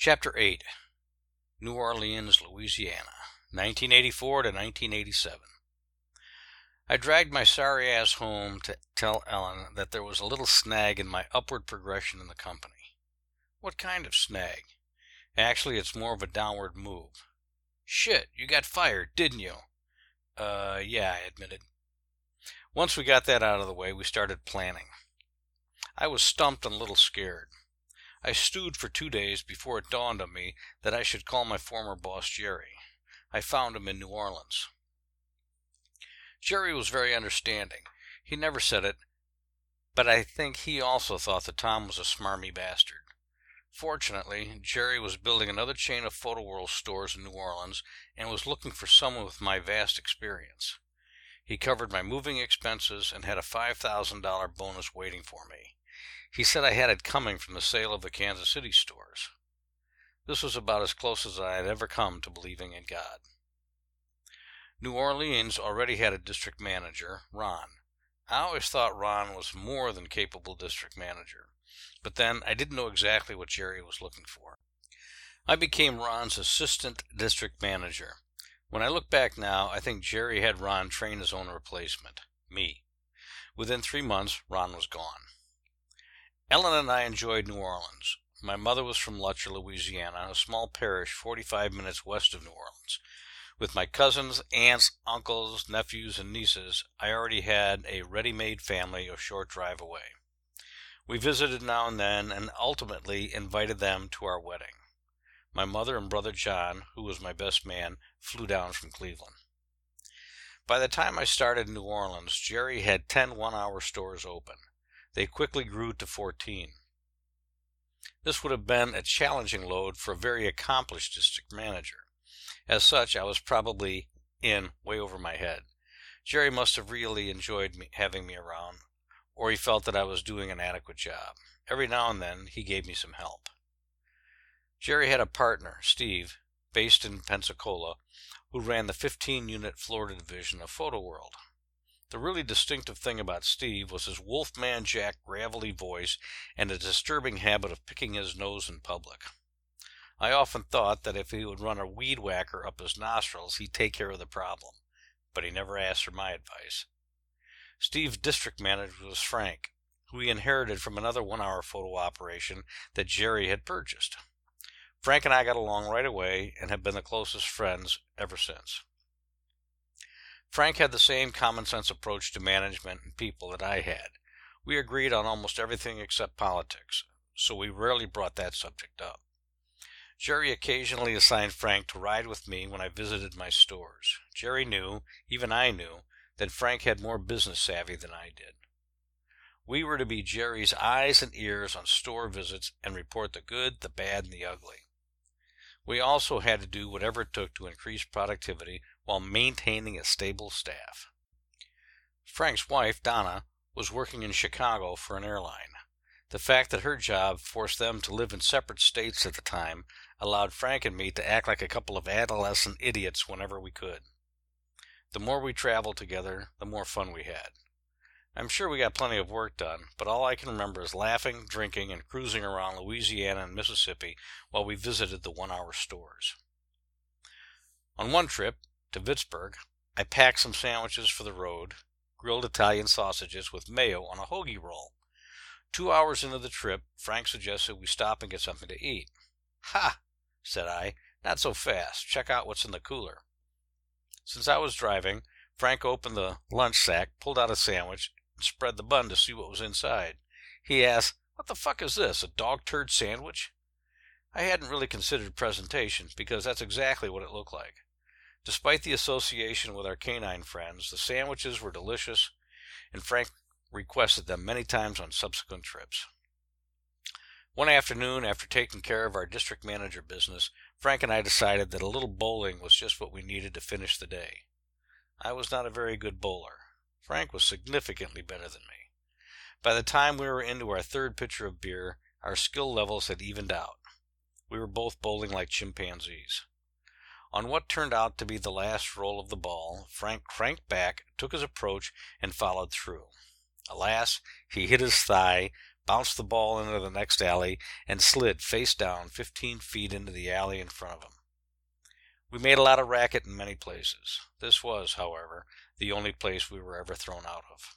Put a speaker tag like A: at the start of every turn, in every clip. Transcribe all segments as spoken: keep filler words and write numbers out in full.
A: Chapter eight. New Orleans, Louisiana, nineteen eighty-four to nineteen eighty-seven. I dragged my sorry ass home to tell Ellen that there was a little snag in my upward progression in the company. What kind of snag? Actually, it's more of a downward move. Shit, you got fired, didn't you? Uh, yeah, I admitted. Once we got that out of the way, we started planning. I was stumped and a little scared. I stewed for two days before it dawned on me that I should call my former boss Jerry. I found him in New Orleans. Jerry was very understanding. He never said it, but I think he also thought that Tom was a smarmy bastard. Fortunately, Jerry was building another chain of PhotoWorld stores in New Orleans and was looking for someone with my vast experience. He covered my moving expenses and had a five thousand dollars bonus waiting for me. He said I had it coming from the sale of the Kansas City stores. This was about as close as I had ever come to believing in God. New Orleans already had a district manager, Ron. I always thought Ron was more than capable district manager, but then I didn't know exactly what Jerry was looking for. I became Ron's assistant district manager. When I look back now, I think Jerry had Ron train his own replacement, me. Within three months, Ron was gone. Ellen and I enjoyed New Orleans. My mother was from Lutcher, Louisiana, a small parish forty-five minutes west of New Orleans. With my cousins, aunts, uncles, nephews, and nieces, I already had a ready-made family a short drive away. We visited now and then and ultimately invited them to our wedding. My mother and brother John, who was my best man, flew down from Cleveland. By the time I started in New Orleans, Jerry had ten one-hour stores open. They quickly grew to fourteen. This would have been a challenging load for a very accomplished district manager. As such, I was probably in way over my head. Jerry must have really enjoyed me, having me around, or he felt that I was doing an adequate job. Every now and then, he gave me some help. Jerry had a partner, Steve, based in Pensacola, who ran the fifteen-unit Florida division of PhotoWorld. The really distinctive thing about Steve was his Wolfman Jack gravelly voice and a disturbing habit of picking his nose in public. I often thought that if he would run a weed whacker up his nostrils, he'd take care of the problem, but he never asked for my advice. Steve's district manager was Frank, who he inherited from another one-hour photo operation that Jerry had purchased. Frank and I got along right away and have been the closest friends ever since. Frank had the same common-sense approach to management and people that I had. We agreed on almost everything except politics, so we rarely brought that subject up. Jerry occasionally assigned Frank to ride with me when I visited my stores. Jerry knew, even I knew, that Frank had more business savvy than I did. We were to be Jerry's eyes and ears on store visits and report the good, the bad, and the ugly. We also had to do whatever it took to increase productivity while maintaining a stable staff. Frank's wife, Donna, was working in Chicago for an airline. The fact that her job forced them to live in separate states at the time allowed Frank and me to act like a couple of adolescent idiots whenever we could. The more we traveled together, the more fun we had. I'm sure we got plenty of work done, but all I can remember is laughing, drinking, and cruising around Louisiana and Mississippi while we visited the one-hour stores. On one trip, to Vicksburg, I packed some sandwiches for the road, grilled Italian sausages with mayo on a hoagie roll. Two hours into the trip, Frank suggested we stop and get something to eat. "Ha!" said I. "Not so fast. Check out what's in the cooler." Since I was driving, Frank opened the lunch sack, pulled out a sandwich, and spread the bun to see what was inside. He asked, "What the fuck is this, a dog turd sandwich?" I hadn't really considered presentation, because that's exactly what it looked like. Despite the association with our canine friends, the sandwiches were delicious, and Frank requested them many times on subsequent trips. One afternoon, after taking care of our district manager business, Frank and I decided that a little bowling was just what we needed to finish the day. I was not a very good bowler. Frank was significantly better than me. By the time we were into our third pitcher of beer, our skill levels had evened out. We were both bowling like chimpanzees. On what turned out to be the last roll of the ball, Frank cranked back, took his approach, and followed through. Alas, he hit his thigh, bounced the ball into the next alley, and slid face down fifteen feet into the alley in front of him. We made a lot of racket in many places. This was, however, the only place we were ever thrown out of.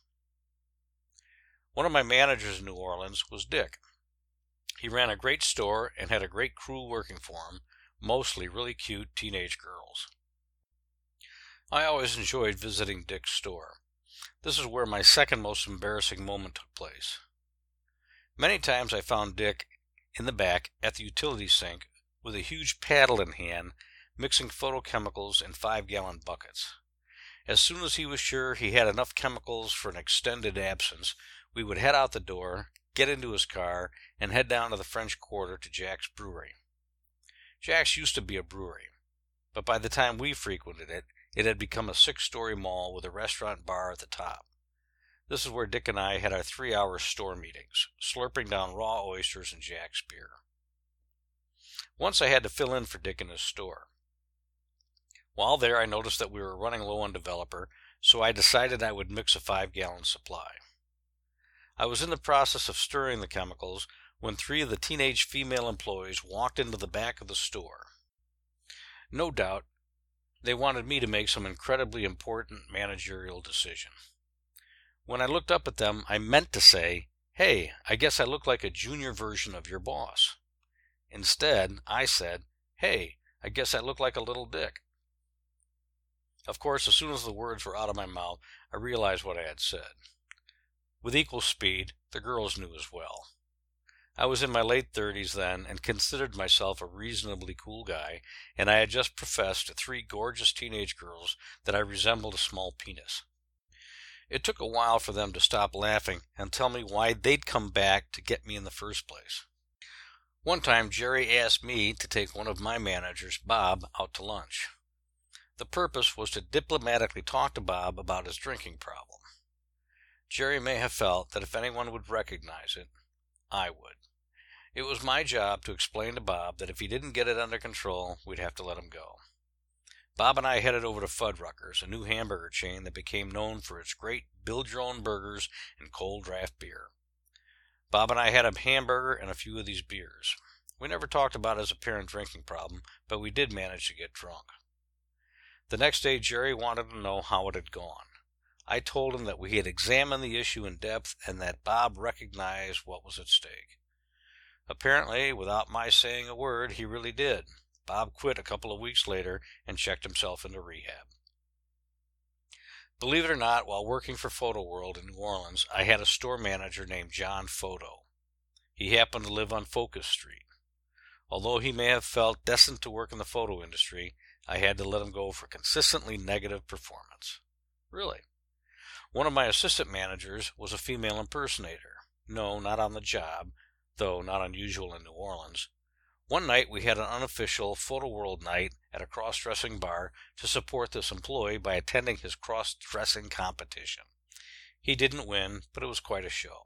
A: One of my managers in New Orleans was Dick. He ran a great store and had a great crew working for him, mostly really cute teenage girls. I always enjoyed visiting Dick's store. This is where my second most embarrassing moment took place. Many times I found Dick in the back at the utility sink with a huge paddle in hand, mixing photochemicals in five-gallon buckets. As soon as he was sure he had enough chemicals for an extended absence, we would head out the door, get into his car, and head down to the French Quarter to Jack's Brewery. Jack's used to be a brewery, but by the time we frequented it, it had become a six-story mall with a restaurant bar at the top. This is where Dick and I had our three-hour store meetings, slurping down raw oysters and Jack's beer. Once I had to fill in for Dick in his store. While there, I noticed that we were running low on developer, so I decided I would mix a five-gallon supply. I was in the process of stirring the chemicals when three of the teenage female employees walked into the back of the store. No doubt, they wanted me to make some incredibly important managerial decision. When I looked up at them, I meant to say, "Hey, I guess I look like a junior version of your boss." Instead, I said, "Hey, I guess I look like a little Dick." Of course, as soon as the words were out of my mouth, I realized what I had said. With equal speed, the girls knew as well. I was in my late thirties then and considered myself a reasonably cool guy, and I had just professed to three gorgeous teenage girls that I resembled a small penis. It took a while for them to stop laughing and tell me why they'd come back to get me in the first place. One time, Jerry asked me to take one of my managers, Bob, out to lunch. The purpose was to diplomatically talk to Bob about his drinking problem. Jerry may have felt that if anyone would recognize it, I would. It was my job to explain to Bob that if he didn't get it under control, we'd have to let him go. Bob and I headed over to Fuddruckers, a new hamburger chain that became known for its great build-your-own burgers and cold draft beer. Bob and I had a hamburger and a few of these beers. We never talked about his apparent drinking problem, but we did manage to get drunk. The next day, Jerry wanted to know how it had gone. I told him that we had examined the issue in depth and that Bob recognized what was at stake. Apparently, without my saying a word, he really did. Bob quit a couple of weeks later and checked himself into rehab. Believe it or not, while working for Photo World in New Orleans, I had a store manager named John Photo. He happened to live on Focus Street. Although he may have felt destined to work in the photo industry, I had to let him go for consistently negative performance. Really. One of my assistant managers was a female impersonator. No, not on the job, though not unusual in New Orleans. One night we had an unofficial Photo World night at a cross-dressing bar to support this employee by attending his cross-dressing competition. He didn't win, but it was quite a show.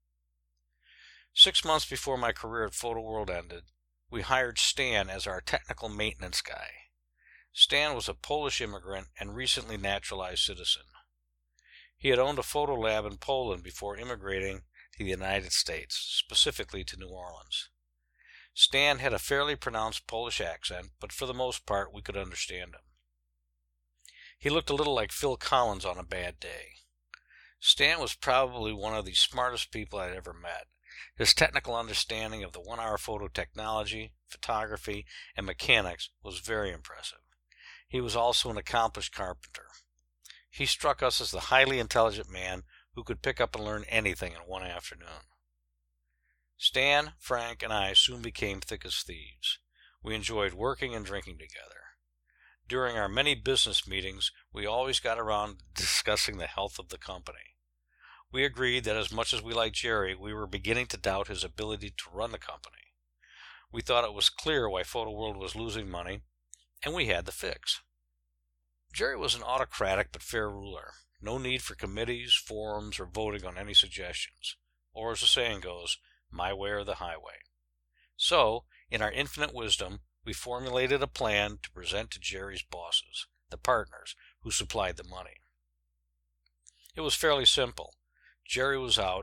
A: Six months before my career at Photo World ended, we hired Stan as our technical maintenance guy. Stan was a Polish immigrant and recently naturalized citizen. He had owned a photo lab in Poland before immigrating to the United States, specifically to New Orleans. Stan had a fairly pronounced Polish accent, but for the most part we could understand him. He looked a little like Phil Collins on a bad day. Stan was probably one of the smartest people I'd ever met. His technical understanding of the one-hour photo technology, photography, and mechanics was very impressive. He was also an accomplished carpenter. He struck us as the highly intelligent man who could pick up and learn anything in one afternoon. Stan, Frank, and I soon became thick as thieves. We enjoyed working and drinking together. During our many business meetings, we always got around to discussing the health of the company. We agreed that as much as we liked Jerry, we were beginning to doubt his ability to run the company. We thought it was clear why Photo World was losing money, and we had the fix. Jerry was an autocratic but fair ruler. No need for committees, forums, or voting on any suggestions. Or, as the saying goes, my way or the highway. So, in our infinite wisdom, we formulated a plan to present to Jerry's bosses, the partners, who supplied the money. It was fairly simple. Jerry was out,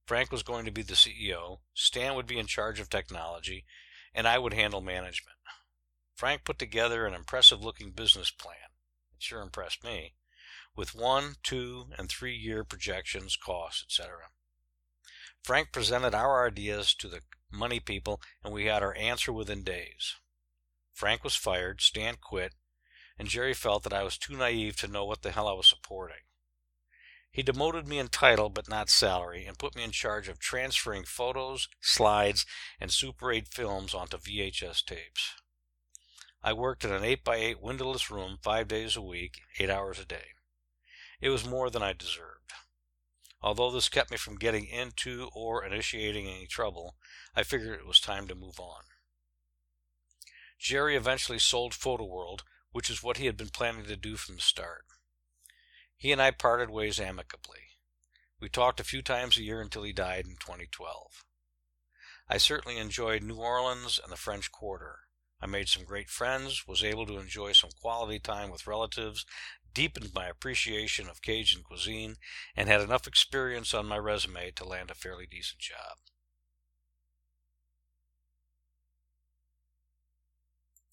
A: Frank was going to be the C E O, Stan would be in charge of technology, and I would handle management. Frank put together an impressive-looking business plan. It sure impressed me, with one, two, and three-year projections, costs, et cetera. Frank presented our ideas to the money people, and we had our answer within days. Frank was fired, Stan quit, and Jerry felt that I was too naive to know what the hell I was supporting. He demoted me in title but not salary and put me in charge of transferring photos, slides, and Super eight films onto V H S tapes. I worked in an eight by eight windowless room five days a week, eight hours a day. It was more than I deserved. Although this kept me from getting into or initiating any trouble, I figured it was time to move on. Jerry eventually sold PhotoWorld, which is what he had been planning to do from the start. He and I parted ways amicably. We talked a few times a year until he died in twenty twelve. I certainly enjoyed New Orleans and the French Quarter. I made some great friends, was able to enjoy some quality time with relatives, deepened my appreciation of Cajun cuisine, and had enough experience on my resume to land a fairly decent job.